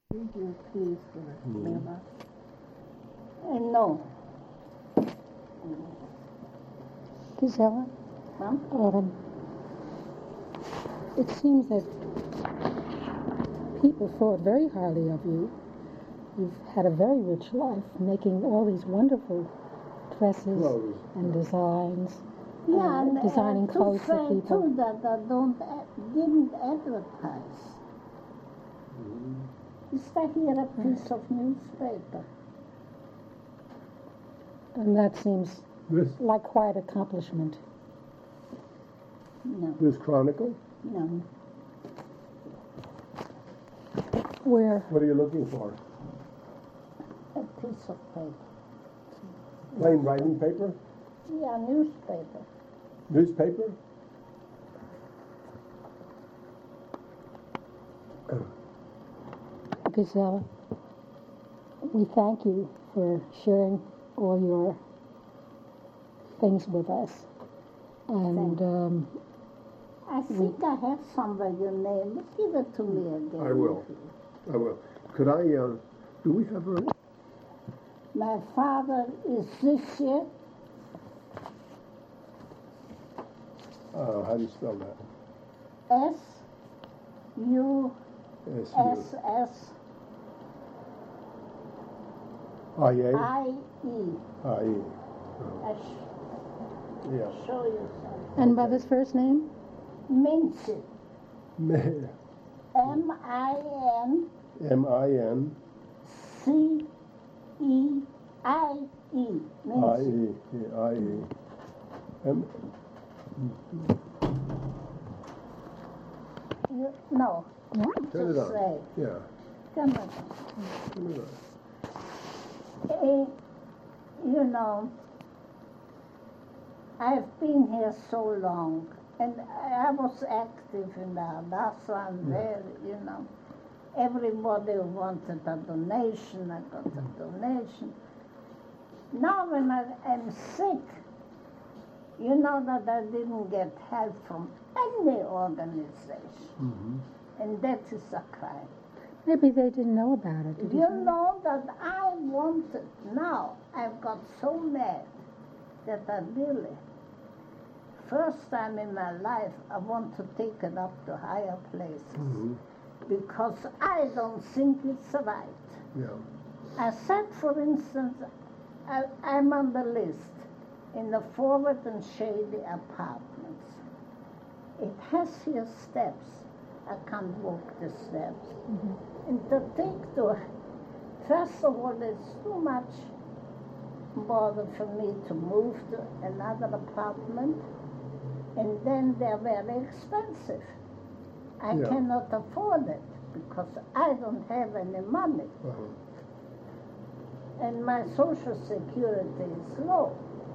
Would you please remember? No. Gisela, Huh? it seems that people thought very highly of you. You've had a very rich life, making all these wonderful dresses Clothes. and designs. Yeah, and designing to clothes for say people. too that I didn't advertise. Is that here a piece of newspaper? And that seems This like quite an accomplishment. No, this Chronicle. no. Where What are you looking for? A piece of paper. Plain writing paper? Yeah, newspaper. Newspaper? Gisela, we thank you for sharing all your things with us. And I think I have somewhere your name, but give it to me again. I will. I will. Could I, do we have her? My father is this year, How do you spell that? S-U-S-S. I-A? I-E. I-E. I Yeah. show you something. and mother's first name? Mincy. M-I-N. M-I-N-C-E-I-E. Mincy. I-E. M- No, Turn it to on. say. Yeah. Come on. Turn it on. You know, I've been here so long, and I was active in the Hadassah and there, you know. Everybody wanted a donation, I got a donation. Now when I am sick, you know that I didn't get help from any organization, and that is a crime. Maybe they didn't know about it. Did You know that I wanted, now I've got so mad that I really, first time in my life, I want to take it up to higher places because I don't think it's right. Yeah. I said, for instance, I'm on the list in the Forward and Shady Apartments. It has here steps. I can't walk the steps. And to take to, first of all, it's too much bother for me to move to another apartment, and then they're very expensive. I Yeah. cannot afford it because I don't have any money, and my social security is low.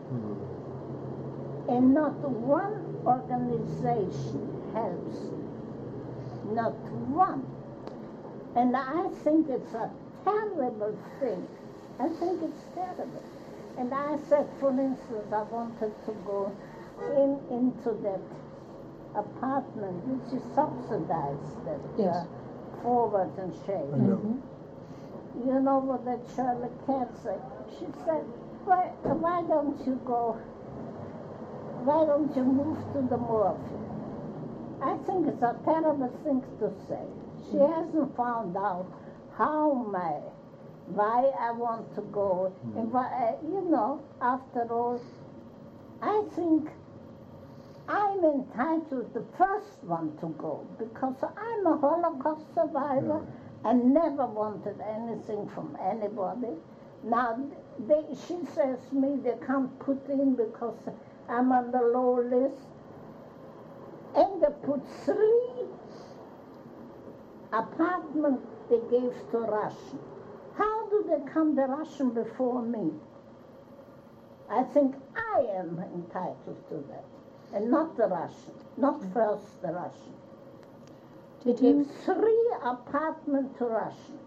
And not one organization helps, not one. And I think it's a terrible thing. I think it's terrible. And I said, for instance, I wanted to go into that apartment, which is subsidized, that Yes. Forward and Shade. You know what that Shirley Cat said? She said, why don't you go, why don't you move to the morphine? I think it's a terrible thing to say. She hasn't found out why I want to go. And why, you know, after all, I think I'm entitled the first one to go because I'm a Holocaust survivor. I never wanted anything from anybody. Now, she says to me they can't put in because I'm on the low list. And they put 3 apartments they gave to Russian. How do they come the Russian before me? I think I am entitled to that, and not the Russian, not first the Russian. They gave 3 apartments to Russian.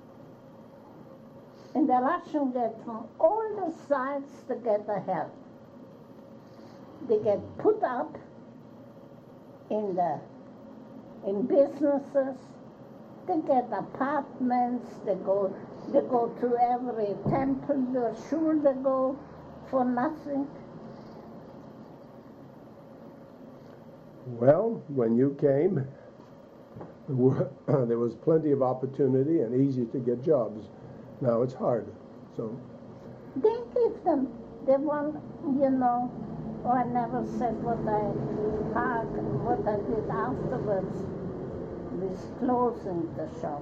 And the Russian get from all the sides to get the help. They get put up in businesses, They get apartments, they go to every temple, they're sure they go for nothing. Well, when you came, there was plenty of opportunity and easy to get jobs. Now it's hard. So They give them, they want, I never said what I did afterwards with closing the shop.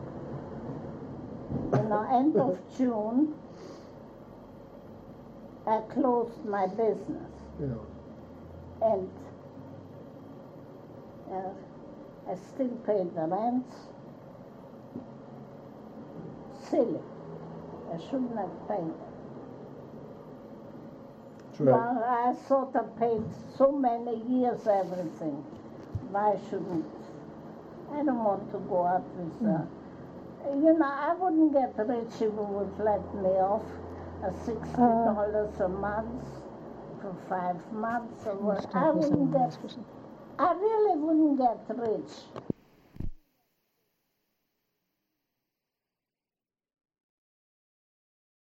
End of June, I closed my business. yeah. And I still paid the rent. Silly. I shouldn't have paid it. That's right. Well, I thought I paid so many years everything. Why shouldn't? I don't want to go out with I wouldn't get rich if you would let me off $60 a month for 5 months or what. I really wouldn't get rich.